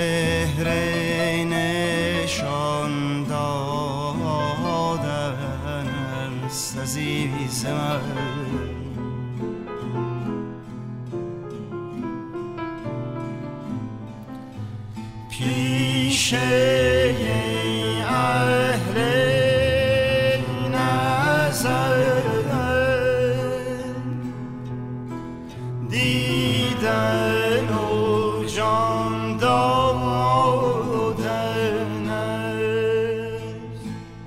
چهره نشان دادن است عزیز من. پیش اهل نظر دیدن و جان دادن است.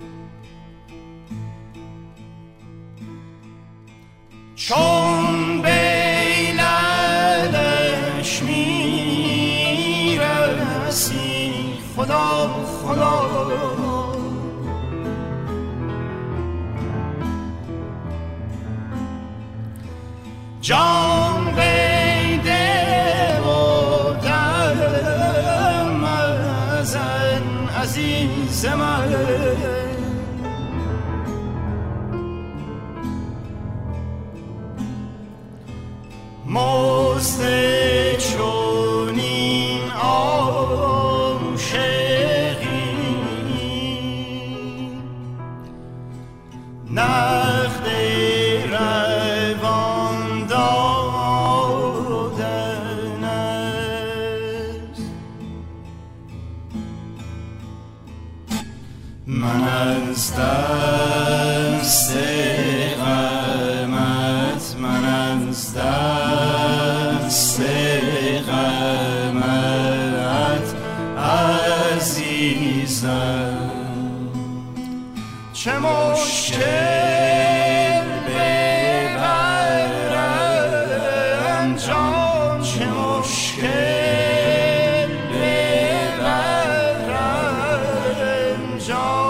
چون بیلدش میرسی خدا خدا جان بیده و دم ازن عزیز من. مست چونین عاشقی نقد روان دادن است. من از دست غمت من از دست غمت عزیزم چه مشکل ببرم جان چه مشکل ببرم جان.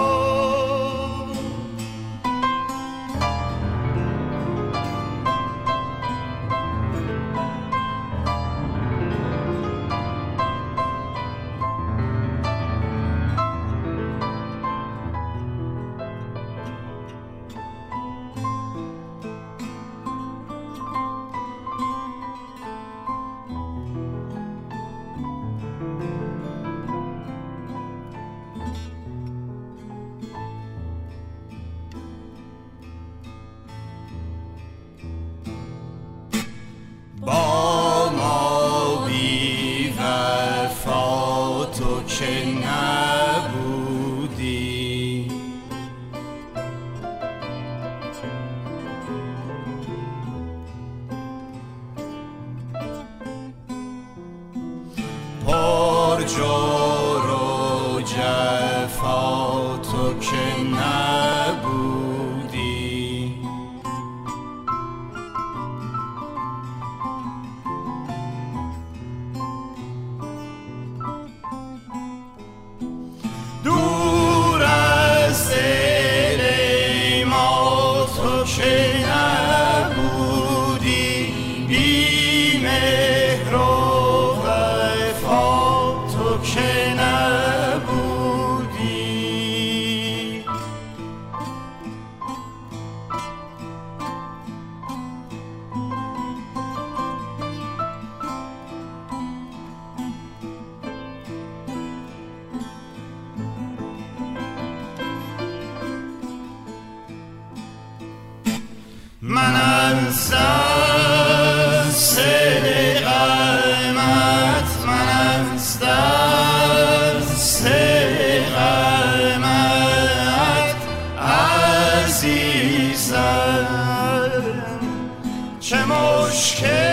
با ما بی وفا تو که نبودی پر جور و جفا تو که نبودی. دور از دل ما تو که نبودی بی مهر و وفا تو که نبودی. من از دست غمت من از دست غمت عزیزم چه مشکل